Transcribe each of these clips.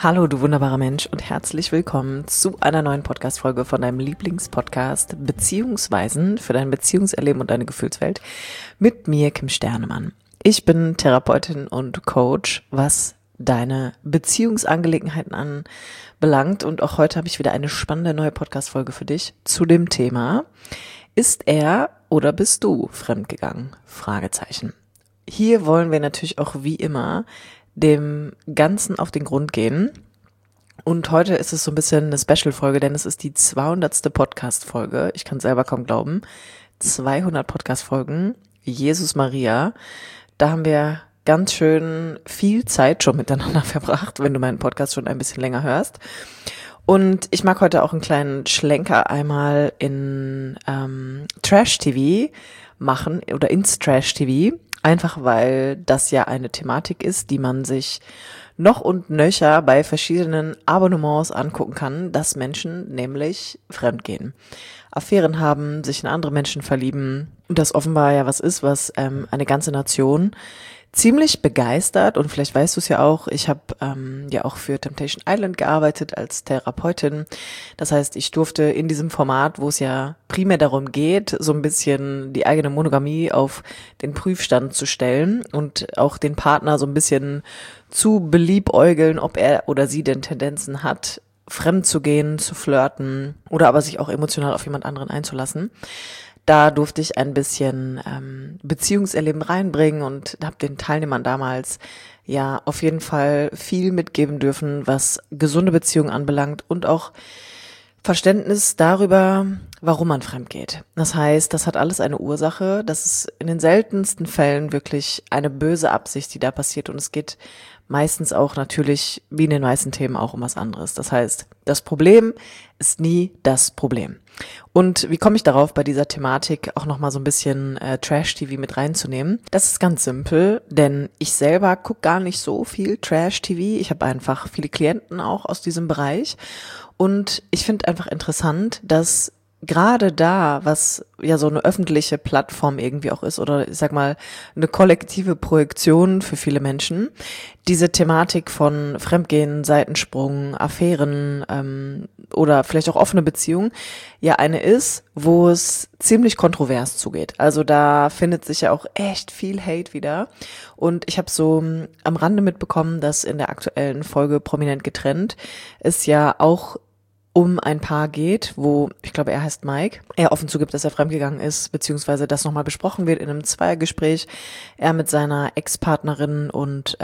Hallo, du wunderbarer Mensch und herzlich willkommen zu einer neuen Podcast-Folge von deinem Lieblingspodcast Beziehungsweisen für dein Beziehungserleben und deine Gefühlswelt mit mir, Kim Sternemann. Ich bin Therapeutin und Coach, was deine Beziehungsangelegenheiten anbelangt, und auch heute habe ich wieder eine spannende neue Podcast-Folge für dich zu dem Thema: Ist er oder bist du fremdgegangen? Fragezeichen. Hier wollen wir natürlich auch wie immer dem Ganzen auf den Grund gehen. Und heute ist es so ein bisschen eine Special-Folge, denn es ist die 200. Podcast-Folge. Ich kann es selber kaum glauben. 200 Podcast-Folgen. Jesus Maria. Da haben wir ganz schön viel Zeit schon miteinander verbracht, wenn du meinen Podcast schon ein bisschen länger hörst. Und ich mag heute auch einen kleinen Schlenker einmal in Trash-TV machen oder ins Trash-TV. Einfach weil das ja eine Thematik ist, die man sich noch und nöcher bei verschiedenen Abonnements angucken kann, dass Menschen nämlich fremdgehen, Affären haben, sich in andere Menschen verlieben und das offenbar ja was ist, was eine ganze Nation ziemlich begeistert. Und vielleicht weißt du es ja auch, ich habe ja auch für Temptation Island gearbeitet als Therapeutin. Das heißt, ich durfte in diesem Format, wo es ja primär darum geht, so ein bisschen die eigene Monogamie auf den Prüfstand zu stellen und auch den Partner so ein bisschen zu beliebäugeln, ob er oder sie denn Tendenzen hat, fremd zu gehen, zu flirten oder aber sich auch emotional auf jemand anderen einzulassen. Da durfte ich ein bisschen Beziehungserleben reinbringen und habe den Teilnehmern damals ja auf jeden Fall viel mitgeben dürfen, was gesunde Beziehungen anbelangt und auch Verständnis darüber, warum man fremd geht. Das heißt, das hat alles eine Ursache. Das ist in den seltensten Fällen wirklich eine böse Absicht, die da passiert. Und es geht meistens auch natürlich, wie in den meisten Themen, auch um was anderes. Das heißt, das Problem ist nie das Problem. Und wie komme ich darauf, bei dieser Thematik auch nochmal so ein bisschen Trash-TV mit reinzunehmen? Das ist ganz simpel, denn ich selber gucke gar nicht so viel Trash-TV. Ich habe einfach viele Klienten auch aus diesem Bereich. Und ich finde einfach interessant, dass gerade da, was ja so eine öffentliche Plattform irgendwie auch ist, oder ich sag mal eine kollektive Projektion für viele Menschen, diese Thematik von Fremdgehen, Seitensprung, Affären oder vielleicht auch offene Beziehungen ja eine ist, wo es ziemlich kontrovers zugeht. Also da findet sich ja auch echt viel Hate wieder. Und ich habe so am Rande mitbekommen, dass in der aktuellen Folge Prominent getrennt es ja auch um ein Paar geht, wo, ich glaube, er heißt Mike, er offen zugibt, dass er fremdgegangen ist, beziehungsweise das nochmal besprochen wird in einem Zweiergespräch, er mit seiner Ex-Partnerin, und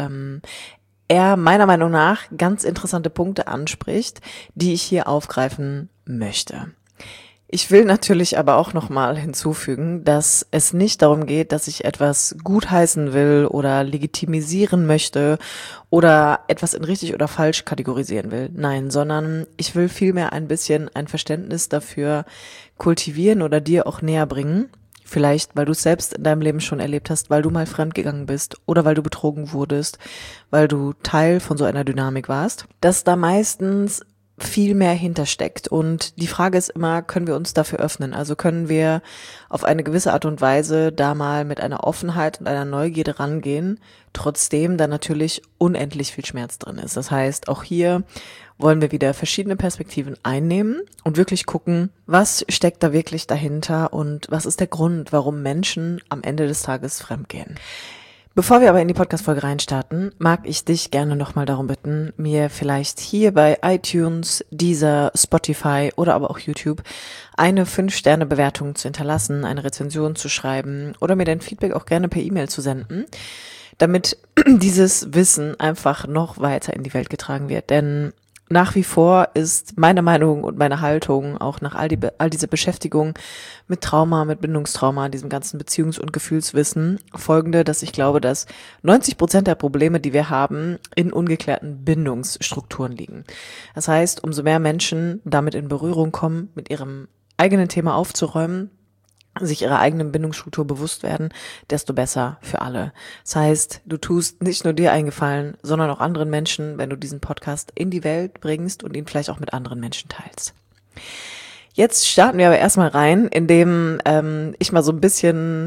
er meiner Meinung nach ganz interessante Punkte anspricht, die ich hier aufgreifen möchte. Ich will natürlich aber auch nochmal hinzufügen, dass es nicht darum geht, dass ich etwas gutheißen will oder legitimisieren möchte oder etwas in richtig oder falsch kategorisieren will. Nein, sondern ich will vielmehr ein bisschen ein Verständnis dafür kultivieren oder dir auch näher bringen. Vielleicht, weil du es selbst in deinem Leben schon erlebt hast, weil du mal fremdgegangen bist oder weil du betrogen wurdest, weil du Teil von so einer Dynamik warst, dass da meistens viel mehr hintersteckt. Und die Frage ist immer, können wir uns dafür öffnen? Also können wir auf eine gewisse Art und Weise da mal mit einer Offenheit und einer Neugierde rangehen, trotzdem da natürlich unendlich viel Schmerz drin ist. Das heißt, auch hier wollen wir wieder verschiedene Perspektiven einnehmen und wirklich gucken, was steckt da wirklich dahinter und was ist der Grund, warum Menschen am Ende des Tages fremdgehen. Bevor wir aber in die Podcast-Folge reinstarten, mag ich dich gerne nochmal darum bitten, mir vielleicht hier bei iTunes, Deezer, Spotify oder aber auch YouTube eine 5-Sterne-Bewertung zu hinterlassen, eine Rezension zu schreiben oder mir dein Feedback auch gerne per E-Mail zu senden, damit dieses Wissen einfach noch weiter in die Welt getragen wird. Denn nach wie vor ist meine Meinung und meine Haltung, auch nach all diese Beschäftigung mit Trauma, mit Bindungstrauma, diesem ganzen Beziehungs- und Gefühlswissen, folgende, dass ich glaube, dass 90% der Probleme, die wir haben, in ungeklärten Bindungsstrukturen liegen. Das heißt, umso mehr Menschen damit in Berührung kommen, mit ihrem eigenen Thema aufzuräumen, sich ihrer eigenen Bindungsstruktur bewusst werden, desto besser für alle. Das heißt, du tust nicht nur dir einen Gefallen, sondern auch anderen Menschen, wenn du diesen Podcast in die Welt bringst und ihn vielleicht auch mit anderen Menschen teilst. Jetzt starten wir aber erstmal rein, indem ich mal so ein bisschen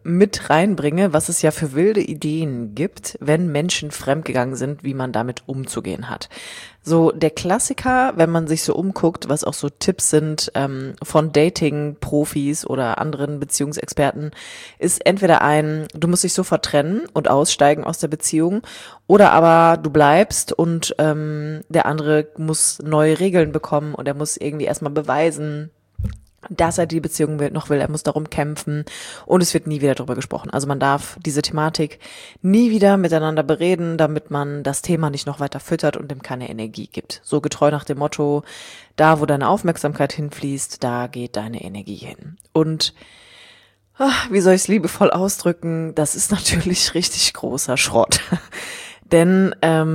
mit reinbringe, was es ja für wilde Ideen gibt, wenn Menschen fremdgegangen sind, wie man damit umzugehen hat. So der Klassiker, wenn man sich so umguckt, was auch so Tipps sind von Dating-Profis oder anderen Beziehungsexperten, ist entweder du musst dich sofort trennen und aussteigen aus der Beziehung, oder aber du bleibst und der andere muss neue Regeln bekommen und er muss irgendwie erstmal beweisen, dass er die Beziehung noch will, er muss darum kämpfen und es wird nie wieder darüber gesprochen. Also man darf diese Thematik nie wieder miteinander bereden, damit man das Thema nicht noch weiter füttert und dem keine Energie gibt. So getreu nach dem Motto, da wo deine Aufmerksamkeit hinfließt, da geht deine Energie hin. Und wie soll ich es liebevoll ausdrücken, das ist natürlich richtig großer Schrott. Denn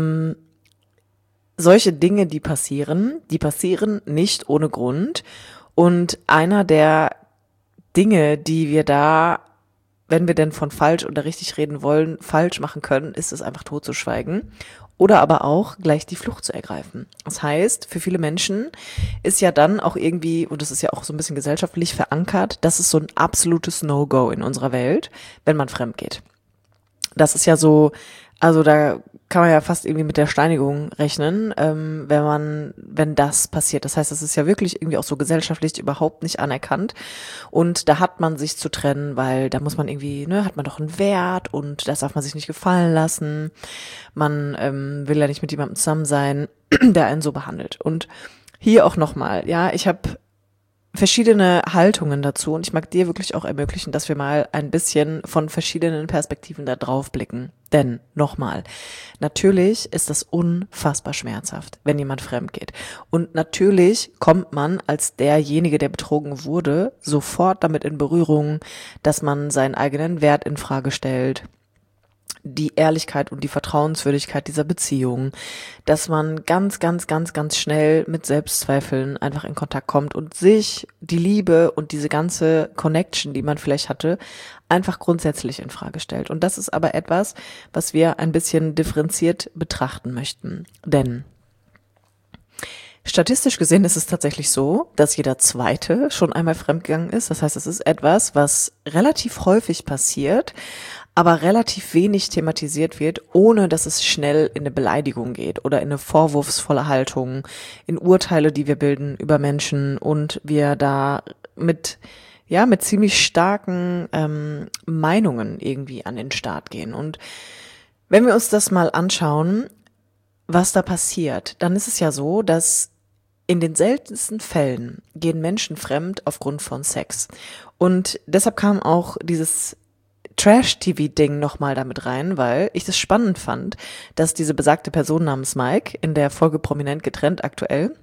solche Dinge, die passieren nicht ohne Grund. Und einer der Dinge, die wir da, wenn wir denn von falsch oder richtig reden wollen, falsch machen können, ist es einfach totzuschweigen oder aber auch gleich die Flucht zu ergreifen. Das heißt, für viele Menschen ist ja dann auch irgendwie, und das ist ja auch so ein bisschen gesellschaftlich verankert, das ist so ein absolutes No-Go in unserer Welt, wenn man fremd geht. Das ist ja so, also da kann man ja fast irgendwie mit der Steinigung rechnen, wenn das passiert. Das heißt, das ist ja wirklich irgendwie auch so gesellschaftlich überhaupt nicht anerkannt. Und da hat man sich zu trennen, weil da muss man irgendwie, hat man doch einen Wert und das darf man sich nicht gefallen lassen. Man will ja nicht mit jemandem zusammen sein, der einen so behandelt. Und hier auch nochmal, ja, ich habe verschiedene Haltungen dazu und ich mag dir wirklich auch ermöglichen, dass wir mal ein bisschen von verschiedenen Perspektiven da drauf blicken. Denn, nochmal, natürlich ist das unfassbar schmerzhaft, wenn jemand fremd geht. Und natürlich kommt man als derjenige, der betrogen wurde, sofort damit in Berührung, dass man seinen eigenen Wert in Frage stellt, die Ehrlichkeit und die Vertrauenswürdigkeit dieser Beziehung, dass man ganz, ganz, ganz, ganz schnell mit Selbstzweifeln einfach in Kontakt kommt und sich die Liebe und diese ganze Connection, die man vielleicht hatte, einfach grundsätzlich in Frage stellt. Und das ist aber etwas, was wir ein bisschen differenziert betrachten möchten. Denn statistisch gesehen ist es tatsächlich so, dass jeder Zweite schon einmal fremdgegangen ist. Das heißt, es ist etwas, was relativ häufig passiert, aber relativ wenig thematisiert wird, ohne dass es schnell in eine Beleidigung geht oder in eine vorwurfsvolle Haltung, in Urteile, die wir bilden über Menschen und wir da mit ziemlich starken Meinungen irgendwie an den Start gehen. Und wenn wir uns das mal anschauen, was da passiert, dann ist es ja so, dass in den seltensten Fällen gehen Menschen fremd aufgrund von Sex. Und deshalb kam auch dieses Trash-TV-Ding nochmal damit rein, weil ich das spannend fand, dass diese besagte Person namens Mike in der Folge Prominent getrennt aktuell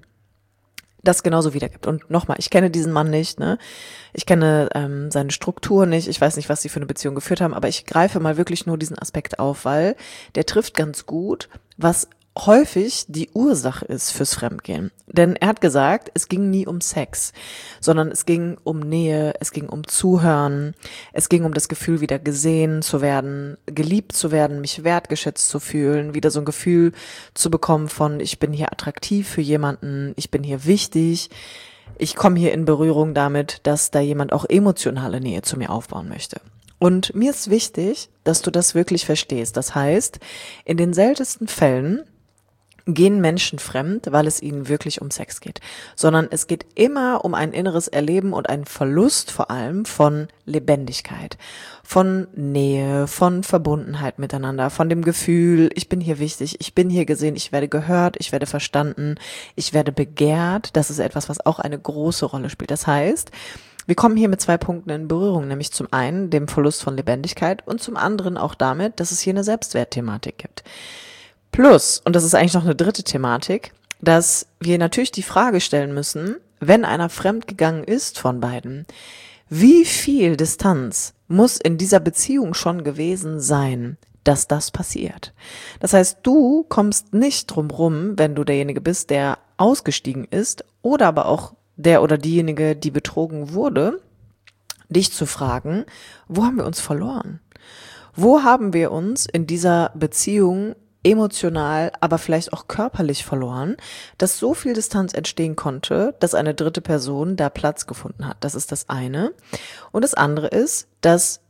das genauso wiedergibt. Und nochmal, ich kenne diesen Mann nicht, ne? Ich kenne seine Struktur nicht, ich weiß nicht, was sie für eine Beziehung geführt haben, aber ich greife mal wirklich nur diesen Aspekt auf, weil der trifft ganz gut, was häufig die Ursache ist fürs Fremdgehen. Denn er hat gesagt, es ging nie um Sex, sondern es ging um Nähe, es ging um Zuhören, es ging um das Gefühl, wieder gesehen zu werden, geliebt zu werden, mich wertgeschätzt zu fühlen, wieder so ein Gefühl zu bekommen von, ich bin hier attraktiv für jemanden, ich bin hier wichtig, ich komme hier in Berührung damit, dass da jemand auch emotionale Nähe zu mir aufbauen möchte. Und mir ist wichtig, dass du das wirklich verstehst. Das heißt, in den seltensten Fällen gehen Menschen fremd, weil es ihnen wirklich um Sex geht, sondern es geht immer um ein inneres Erleben und einen Verlust vor allem von Lebendigkeit, von Nähe, von Verbundenheit miteinander, von dem Gefühl, ich bin hier wichtig, ich bin hier gesehen, ich werde gehört, ich werde verstanden, ich werde begehrt. Das ist etwas, was auch eine große Rolle spielt. Das heißt, wir kommen hier mit 2 Punkten in Berührung, nämlich zum einen dem Verlust von Lebendigkeit und zum anderen auch damit, dass es hier eine Selbstwertthematik gibt. Plus, und das ist eigentlich noch eine dritte Thematik, dass wir natürlich die Frage stellen müssen, wenn einer fremdgegangen ist von beiden, wie viel Distanz muss in dieser Beziehung schon gewesen sein, dass das passiert? Das heißt, du kommst nicht drum rum, wenn du derjenige bist, der ausgestiegen ist oder aber auch der oder diejenige, die betrogen wurde, dich zu fragen, wo haben wir uns verloren? Wo haben wir uns in dieser Beziehung emotional, aber vielleicht auch körperlich verloren, dass so viel Distanz entstehen konnte, dass eine dritte Person da Platz gefunden hat. Das ist das eine. Und das andere ist, dass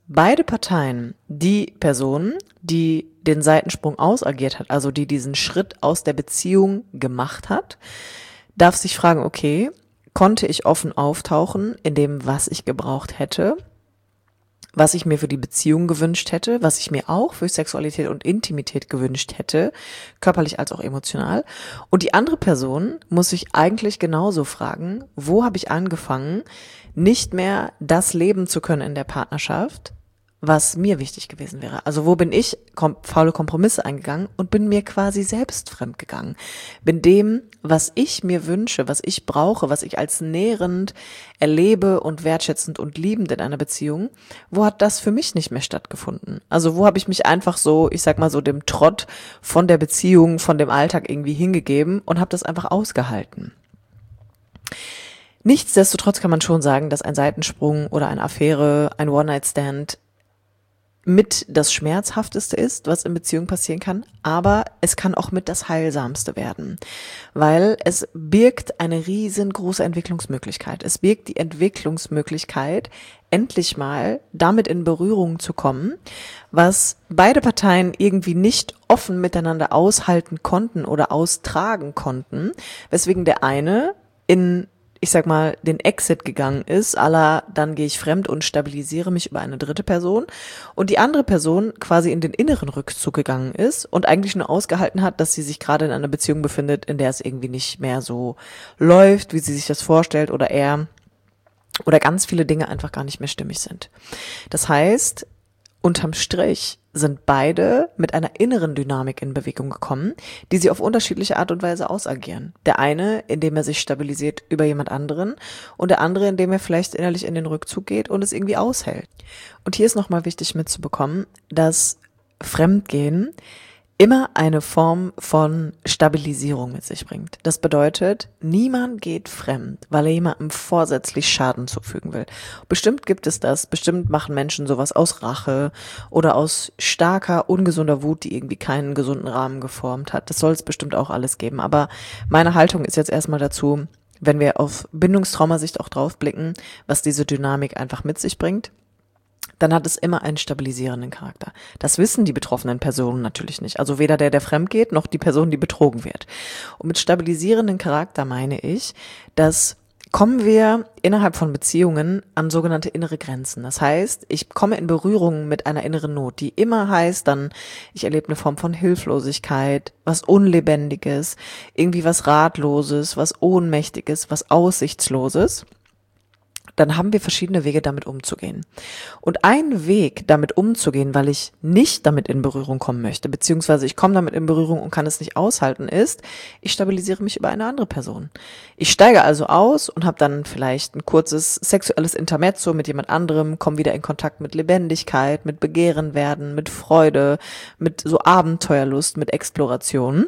beide Parteien, die Person, die den Seitensprung ausagiert hat, also die diesen Schritt aus der Beziehung gemacht hat, darf sich fragen, okay, konnte ich offen auftauchen in dem, was ich gebraucht hätte, was ich mir für die Beziehung gewünscht hätte, was ich mir auch für Sexualität und Intimität gewünscht hätte, körperlich als auch emotional. Und die andere Person muss sich eigentlich genauso fragen, wo habe ich angefangen, nicht mehr das leben zu können in der Partnerschaft, was mir wichtig gewesen wäre. Also wo bin ich faule Kompromisse eingegangen und bin mir quasi selbst fremd gegangen. Bin dem, was ich mir wünsche, was ich brauche, was ich als nährend erlebe und wertschätzend und liebend in einer Beziehung, wo hat das für mich nicht mehr stattgefunden? Also wo habe ich mich einfach so, ich sag mal so dem Trott von der Beziehung, von dem Alltag irgendwie hingegeben und habe das einfach ausgehalten. Nichtsdestotrotz kann man schon sagen, dass ein Seitensprung oder eine Affäre, ein One-Night-Stand mit das Schmerzhafteste ist, was in Beziehungen passieren kann, aber es kann auch mit das Heilsamste werden, weil es birgt eine riesengroße Entwicklungsmöglichkeit. Es birgt die Entwicklungsmöglichkeit, endlich mal damit in Berührung zu kommen, was beide Parteien irgendwie nicht offen miteinander aushalten konnten oder austragen konnten, weswegen der eine in ich sag mal, den Exit gegangen ist, dann gehe ich fremd und stabilisiere mich über eine dritte Person und die andere Person quasi in den inneren Rückzug gegangen ist und eigentlich nur ausgehalten hat, dass sie sich gerade in einer Beziehung befindet, in der es irgendwie nicht mehr so läuft, wie sie sich das vorstellt oder ganz viele Dinge einfach gar nicht mehr stimmig sind. Das heißt, unterm Strich sind beide mit einer inneren Dynamik in Bewegung gekommen, die sie auf unterschiedliche Art und Weise ausagieren. Der eine, indem er sich stabilisiert über jemand anderen und der andere, indem er vielleicht innerlich in den Rückzug geht und es irgendwie aushält. Und hier ist nochmal wichtig mitzubekommen, dass Fremdgehen immer eine Form von Stabilisierung mit sich bringt. Das bedeutet, niemand geht fremd, weil er jemandem vorsätzlich Schaden zufügen will. Bestimmt gibt es das, bestimmt machen Menschen sowas aus Rache oder aus starker, ungesunder Wut, die irgendwie keinen gesunden Rahmen geformt hat. Das soll es bestimmt auch alles geben. Aber meine Haltung ist jetzt erstmal dazu, wenn wir auf Bindungstraumasicht auch drauf blicken, was diese Dynamik einfach mit sich bringt, dann hat es immer einen stabilisierenden Charakter. Das wissen die betroffenen Personen natürlich nicht. Also weder der fremd geht, noch die Person, die betrogen wird. Und mit stabilisierenden Charakter meine ich, dass kommen wir innerhalb von Beziehungen an sogenannte innere Grenzen. Das heißt, ich komme in Berührung mit einer inneren Not, die immer heißt dann, ich erlebe eine Form von Hilflosigkeit, was Unlebendiges, irgendwie was Ratloses, was Ohnmächtiges, was Aussichtsloses. Dann haben wir verschiedene Wege, damit umzugehen. Und ein Weg, damit umzugehen, weil ich nicht damit in Berührung kommen möchte, beziehungsweise ich komme damit in Berührung und kann es nicht aushalten, ist, ich stabilisiere mich über eine andere Person. Ich steige also aus und habe dann vielleicht ein kurzes sexuelles Intermezzo mit jemand anderem, komme wieder in Kontakt mit Lebendigkeit, mit Begehren werden, mit Freude, mit so Abenteuerlust, mit Exploration.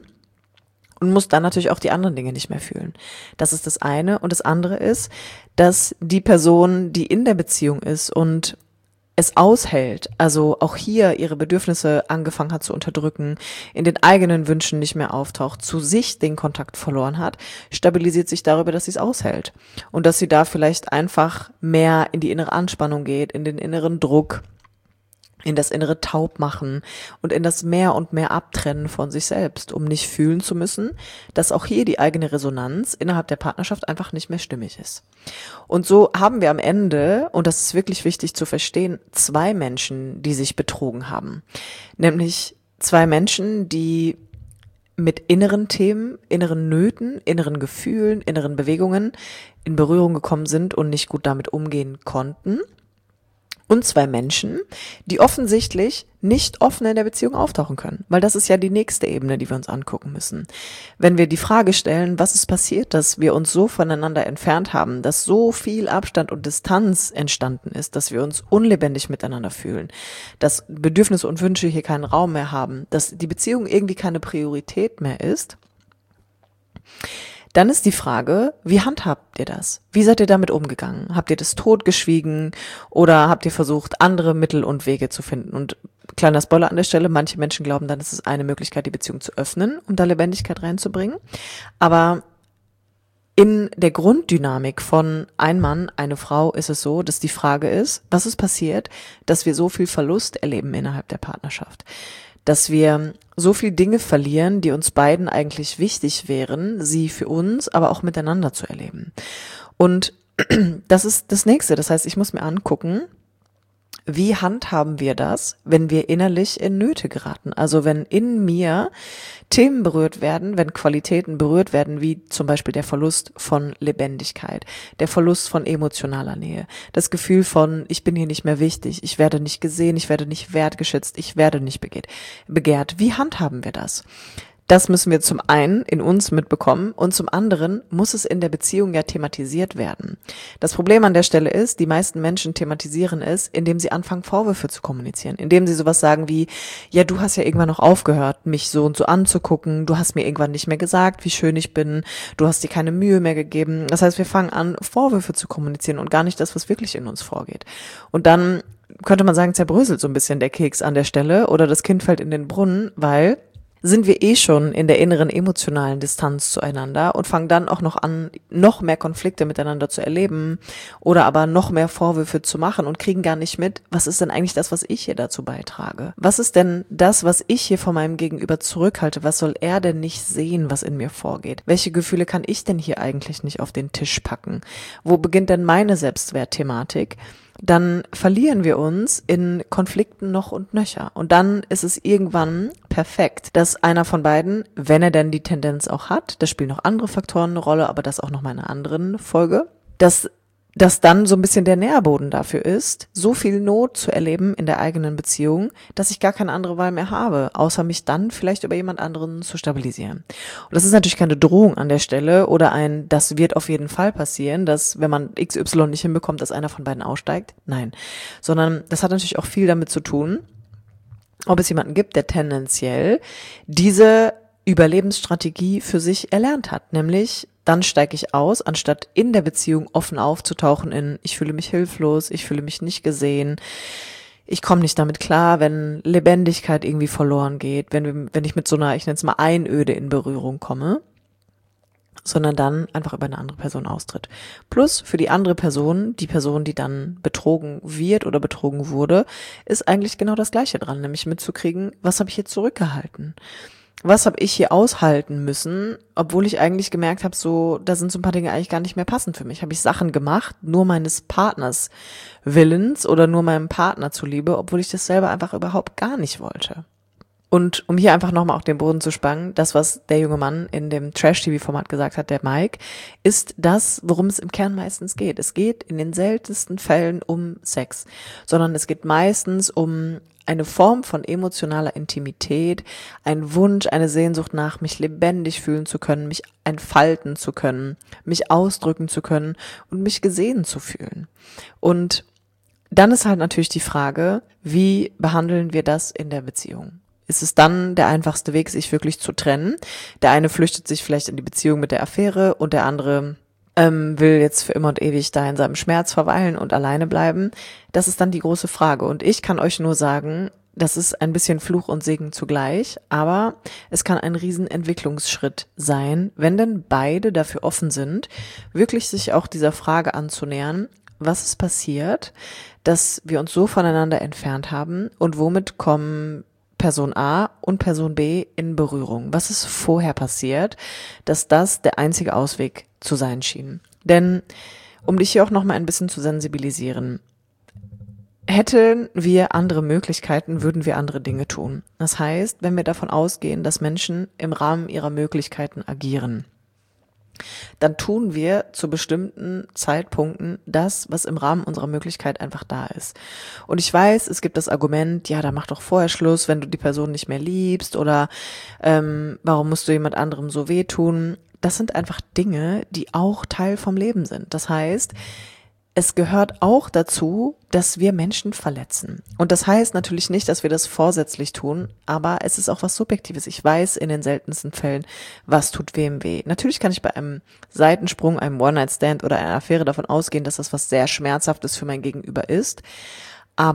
Und muss dann natürlich auch die anderen Dinge nicht mehr fühlen. Das ist das eine. Und das andere ist, dass die Person, die in der Beziehung ist und es aushält, also auch hier ihre Bedürfnisse angefangen hat zu unterdrücken, in den eigenen Wünschen nicht mehr auftaucht, zu sich den Kontakt verloren hat, stabilisiert sich darüber, dass sie es aushält. Und dass sie da vielleicht einfach mehr in die innere Anspannung geht, in den inneren Druck, in das innere Taubmachen und in das mehr und mehr Abtrennen von sich selbst, um nicht fühlen zu müssen, dass auch hier die eigene Resonanz innerhalb der Partnerschaft einfach nicht mehr stimmig ist. Und so haben wir am Ende, und das ist wirklich wichtig zu verstehen, zwei Menschen, die sich betrogen haben. Nämlich zwei Menschen, die mit inneren Themen, inneren Nöten, inneren Gefühlen, inneren Bewegungen in Berührung gekommen sind und nicht gut damit umgehen konnten. Und zwei Menschen, die offensichtlich nicht offen in der Beziehung auftauchen können. Weil das ist ja die nächste Ebene, die wir uns angucken müssen. Wenn wir die Frage stellen, was ist passiert, dass wir uns so voneinander entfernt haben, dass so viel Abstand und Distanz entstanden ist, dass wir uns unlebendig miteinander fühlen, dass Bedürfnisse und Wünsche hier keinen Raum mehr haben, dass die Beziehung irgendwie keine Priorität mehr ist, dann ist die Frage, wie handhabt ihr das? Wie seid ihr damit umgegangen? Habt ihr das totgeschwiegen oder habt ihr versucht, andere Mittel und Wege zu finden? Und kleiner Spoiler an der Stelle, manche Menschen glauben dann, es ist eine Möglichkeit, die Beziehung zu öffnen, um da Lebendigkeit reinzubringen. Aber In der Grunddynamik von ein Mann, eine Frau ist es so, dass die Frage ist, was ist passiert, dass wir so viel Verlust erleben innerhalb der Partnerschaft? Dass wir so viel Dinge verlieren, die uns beiden eigentlich wichtig wären, sie für uns, aber auch miteinander zu erleben. Und das ist das Nächste. Das heißt, ich muss mir angucken, wie handhaben wir das, wenn wir innerlich in Nöte geraten? Also wenn in mir Themen berührt werden, wenn Qualitäten berührt werden, wie zum Beispiel der Verlust von Lebendigkeit, der Verlust von emotionaler Nähe, das Gefühl von, ich bin hier nicht mehr wichtig, ich werde nicht gesehen, ich werde nicht wertgeschätzt, ich werde nicht begehrt. Wie handhaben wir das? Das müssen wir zum einen in uns mitbekommen und zum anderen muss es in der Beziehung ja thematisiert werden. Das Problem an der Stelle ist, die meisten Menschen thematisieren es, indem sie anfangen, Vorwürfe zu kommunizieren, indem sie sowas sagen wie, ja, du hast ja irgendwann noch aufgehört, mich so und so anzugucken, du hast mir irgendwann nicht mehr gesagt, wie schön ich bin, du hast dir keine Mühe mehr gegeben. Das heißt, wir fangen an, Vorwürfe zu kommunizieren und gar nicht das, was wirklich in uns vorgeht. Und dann könnte man sagen, zerbröselt so ein bisschen der Keks an der Stelle oder das Kind fällt in den Brunnen, weil sind wir schon in der inneren emotionalen Distanz zueinander und fangen dann auch noch an, noch mehr Konflikte miteinander zu erleben oder aber noch mehr Vorwürfe zu machen und kriegen gar nicht mit, was ist denn eigentlich das, was ich hier dazu beitrage? Was ist denn das, was ich hier von meinem Gegenüber zurückhalte? Was soll er denn nicht sehen, was in mir vorgeht? Welche Gefühle kann ich denn hier eigentlich nicht auf den Tisch packen? Wo beginnt denn meine Selbstwertthematik? Dann verlieren wir uns in Konflikten noch und nöcher. Und dann ist es irgendwann perfekt, dass einer von beiden, wenn er denn die Tendenz auch hat, da spielen noch andere Faktoren eine Rolle, aber das auch noch mal in einer anderen Folge, dass dann so ein bisschen der Nährboden dafür ist, so viel Not zu erleben in der eigenen Beziehung, dass ich gar keine andere Wahl mehr habe, außer mich dann vielleicht über jemand anderen zu stabilisieren. Und das ist natürlich keine Drohung an der Stelle oder das wird auf jeden Fall passieren, dass wenn man XY nicht hinbekommt, dass einer von beiden aussteigt. Nein, sondern das hat natürlich auch viel damit zu tun, ob es jemanden gibt, der tendenziell diese Überlebensstrategie für sich erlernt hat, nämlich dann steige ich aus, anstatt in der Beziehung offen aufzutauchen in, ich fühle mich hilflos, ich fühle mich nicht gesehen, ich komme nicht damit klar, wenn Lebendigkeit irgendwie verloren geht, wenn ich mit so einer, ich nenne es mal Einöde in Berührung komme, sondern dann einfach über eine andere Person austritt. Plus für die andere Person, die Person, die dann betrogen wird oder betrogen wurde, ist eigentlich genau das Gleiche dran, nämlich mitzukriegen, was habe ich hier zurückgehalten? Was habe ich hier aushalten müssen, obwohl ich eigentlich gemerkt habe, so, da sind so ein paar Dinge eigentlich gar nicht mehr passend für mich. Habe ich Sachen gemacht, nur meines Partners Willens oder nur meinem Partner zuliebe, obwohl ich das selber einfach überhaupt gar nicht wollte. Und um hier einfach nochmal auf den Boden zu spannen, das, was der junge Mann in dem Trash-TV-Format gesagt hat, der Mike, ist das, worum es im Kern meistens geht. Es geht in den seltensten Fällen um Sex, sondern es geht meistens um eine Form von emotionaler Intimität, ein Wunsch, eine Sehnsucht nach, mich lebendig fühlen zu können, mich entfalten zu können, mich ausdrücken zu können und mich gesehen zu fühlen. Und dann ist halt natürlich die Frage, wie behandeln wir das in der Beziehung? Ist es dann der einfachste Weg, sich wirklich zu trennen? Der eine flüchtet sich vielleicht in die Beziehung mit der Affäre und der andere will jetzt für immer und ewig da in seinem Schmerz verweilen und alleine bleiben. Das ist dann die große Frage. Und ich kann euch nur sagen, das ist ein bisschen Fluch und Segen zugleich, aber es kann ein Riesenentwicklungsschritt sein, wenn denn beide dafür offen sind, wirklich sich auch dieser Frage anzunähern, was ist passiert, dass wir uns so voneinander entfernt haben und womit kommen Person A und Person B in Berührung. Was ist vorher passiert, dass das der einzige Ausweg zu sein schien? Denn, um dich hier auch noch mal ein bisschen zu sensibilisieren, hätten wir andere Möglichkeiten, würden wir andere Dinge tun. Das heißt, wenn wir davon ausgehen, dass Menschen im Rahmen ihrer Möglichkeiten agieren, dann tun wir zu bestimmten Zeitpunkten das, was im Rahmen unserer Möglichkeit einfach da ist. Und ich weiß, es gibt das Argument, ja, da mach doch vorher Schluss, wenn du die Person nicht mehr liebst oder warum musst du jemand anderem so wehtun? Das sind einfach Dinge, die auch Teil vom Leben sind. Das heißt, es gehört auch dazu, dass wir Menschen verletzen. Und das heißt natürlich nicht, dass wir das vorsätzlich tun, aber es ist auch was Subjektives. Ich weiß in den seltensten Fällen, was tut wem weh. Natürlich kann ich bei einem Seitensprung, einem One-Night-Stand oder einer Affäre davon ausgehen, dass das was sehr Schmerzhaftes für mein Gegenüber ist. Aber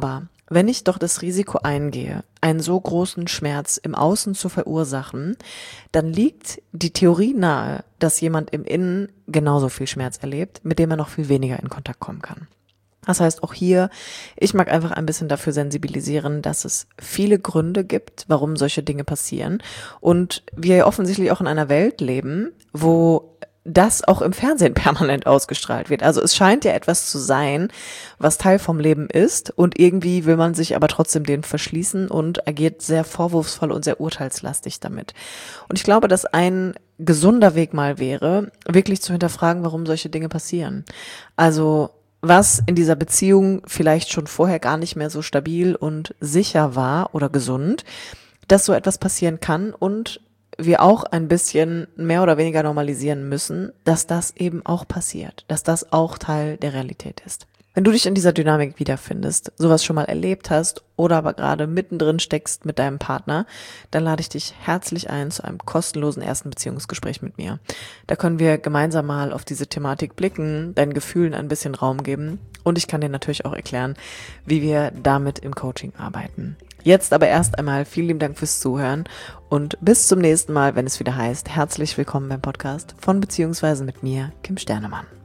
wenn ich doch das Risiko eingehe, einen so großen Schmerz im Außen zu verursachen, dann liegt die Theorie nahe, dass jemand im Innen genauso viel Schmerz erlebt, mit dem er noch viel weniger in Kontakt kommen kann. Das heißt, auch hier, ich mag einfach ein bisschen dafür sensibilisieren, dass es viele Gründe gibt, warum solche Dinge passieren. Und wir offensichtlich auch in einer Welt leben, wo das auch im Fernsehen permanent ausgestrahlt wird. Also es scheint ja etwas zu sein, was Teil vom Leben ist, und irgendwie will man sich aber trotzdem dem verschließen und agiert sehr vorwurfsvoll und sehr urteilslastig damit. Und ich glaube, dass ein gesunder Weg mal wäre, wirklich zu hinterfragen, warum solche Dinge passieren. Also was in dieser Beziehung vielleicht schon vorher gar nicht mehr so stabil und sicher war oder gesund, dass so etwas passieren kann und wir auch ein bisschen mehr oder weniger normalisieren müssen, dass das eben auch passiert, dass das auch Teil der Realität ist. Wenn du dich in dieser Dynamik wiederfindest, sowas schon mal erlebt hast oder aber gerade mittendrin steckst mit deinem Partner, dann lade ich dich herzlich ein zu einem kostenlosen ersten Beziehungsgespräch mit mir. Da können wir gemeinsam mal auf diese Thematik blicken, deinen Gefühlen ein bisschen Raum geben, und ich kann dir natürlich auch erklären, wie wir damit im Coaching arbeiten. Jetzt aber erst einmal vielen lieben Dank fürs Zuhören und bis zum nächsten Mal, wenn es wieder heißt, herzlich willkommen beim Podcast von Beziehungsweise mit mir, Kim Sternemann.